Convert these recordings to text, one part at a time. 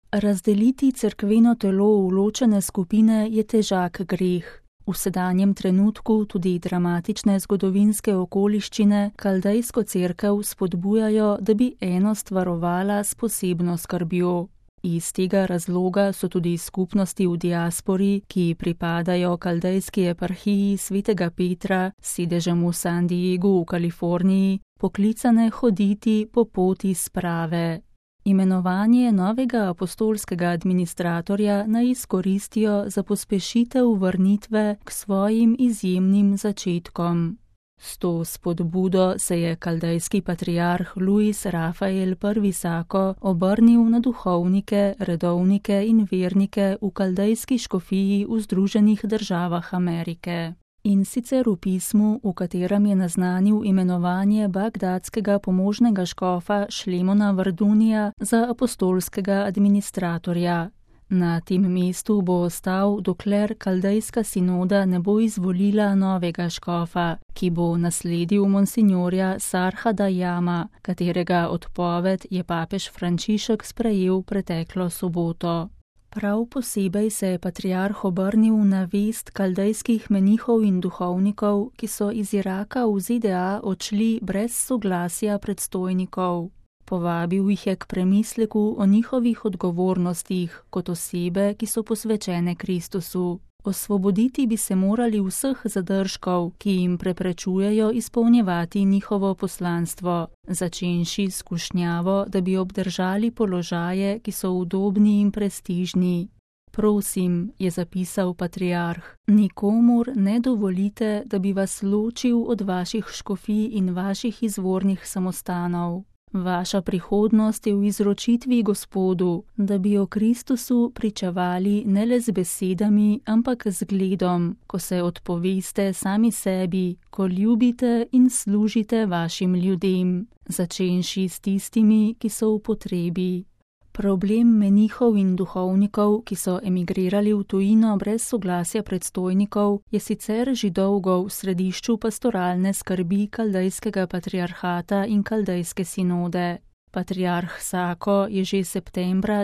Razdeliti cerkveno telo v ločene skupine je težak greh. V sedanjem trenutku tudi dramatične zgodovinske okoliščine kaldejsko cerkev spodbujajo, da bi enost varovala s posebno skrbjo. Iz tega razloga so tudi skupnosti v diaspori, ki pripadajo kaldejski eparhiji svetega Petra s sedežem v San Diegu v Kaliforniji, poklicane hoditi po poti sprave. Imenovanje novega apostolskega administratorja naj izkoristijo za pospešitev vrnitve k svojim izjemnim začetkom. S to spodbudo se je kaldejski patriarh Luis Rafael I. Sako obrnil na duhovnike, redovnike in vernike v kaldejski škofiji v Združenih državah Amerike. In sicer v pismu, v katerem je naznanil imenovanje bagdadskega pomožnega škofa Šlemona Vardunija za apostolskega administratorja. Na tem mestu bo ostal, dokler kaldejska sinoda ne bo izvolila novega škofa, ki bo nasledil monsinjorja Sarhada Jama, katerega odpoved je papež Frančišek sprejel preteklo soboto. Prav posebej se je patriarh obrnil na vest kaldejskih menihov in duhovnikov, ki so iz Iraka v ZDA odšli brez soglasja predstojnikov. Povabil jih je k premisleku o njihovih odgovornostih kot osebe, ki so posvečene Kristusu. Osvoboditi bi se morali vseh zadržkov, ki jim preprečujejo izpolnjevati njihovo poslanstvo, začenši s skušnjavo, da bi obdržali položaje, ki so udobni in prestižni. Prosim, je zapisal patriarh, nikomur ne dovolite, da bi vas ločil od vaših škofij in vaših izvornih samostanov. Vaša prihodnost je v izročitvi Gospodu, da bi o Kristusu pričevali ne le z besedami, ampak z zgledom, ko se odpoveste sami sebi, ko ljubite in služite vašim ljudem, začenši s tistimi, ki so v potrebi. Problem menihov in duhovnikov, ki so emigrirali v tujino brez soglasja predstojnikov, je sicer že dolgo v središču pastoralne skrbi kaldejskega patriarhata in kaldejske sinode. Patriarh Sako je že septembra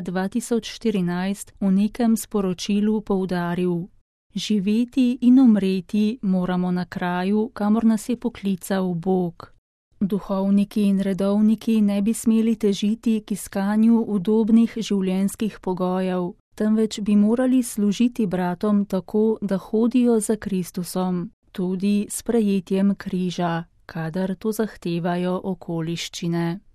2014 v nekem sporočilu poudaril: živeti in umreti moramo na kraju, kamor nas je poklical Bog. Duhovniki in redovniki ne bi smeli težiti k iskanju udobnih življenjskih pogojev, temveč bi morali služiti bratom tako, da hodijo za Kristusom, tudi s prejetjem križa, kadar to zahtevajo okoliščine.